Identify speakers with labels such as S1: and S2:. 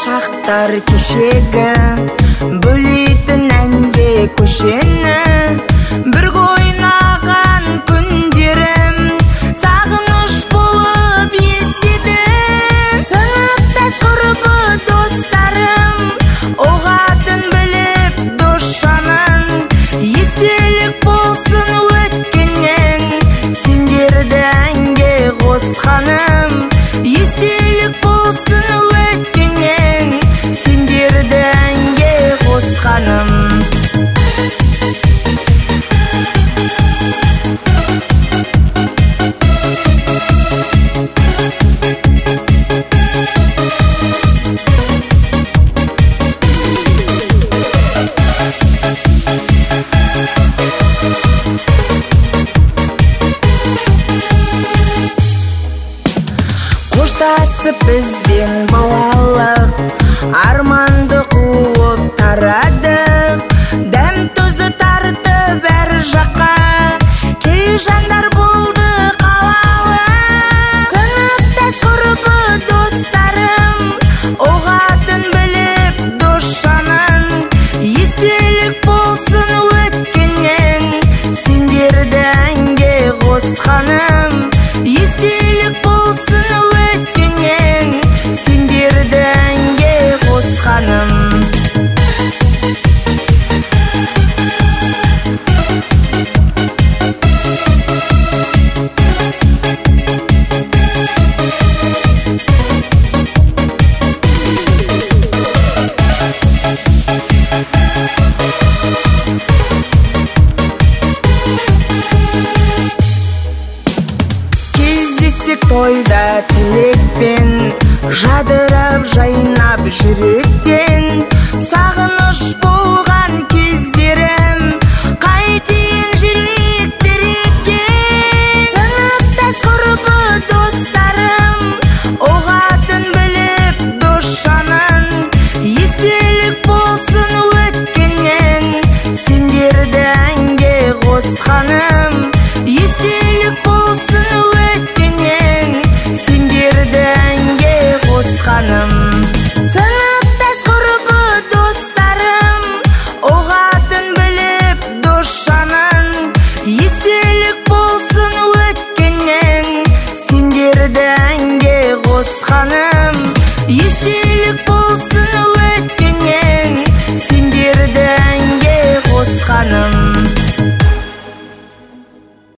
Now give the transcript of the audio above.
S1: шақтар кешегі, бөлейтін әнге көшені, бірге ойнаған күндерім сағыныш болып естедім. Сыныптас құрбы достарым оғатын біліп дос жанын, естелік болсын өткеннен сендерді әнге қосқаным. Естелік болсын өткеннен сендерді әнге қосқаным. Қоштасып бізбен балалық арманды қуып тарадық, дәм тұзы тартып әр жаққа кей жандар болды қалалы. Сыныптас құрбы достарым оғатын біліп дос жанын, естелік болсын өткеннен сендерді әнге қосқаным. Естелік болсын өткеннен сендерді әнге қосқаным. Кездесек тойда тілекпен, жадырап жайнап жүректен, сағыныш болған кездерім қайтейін жүректер еткен. Сыныптас құрбы достарым оғатын біліп дос жанын, естелік болсын өткеннен сендерді әнге қосқаным. Естелік болсын өткеннен сендерді әнге қосқаным. Сыныптас құрбы достарым оғатын біліп дос жанын, естелік болсын өткеннен сендерді әнге қосқаным. Естелік болсын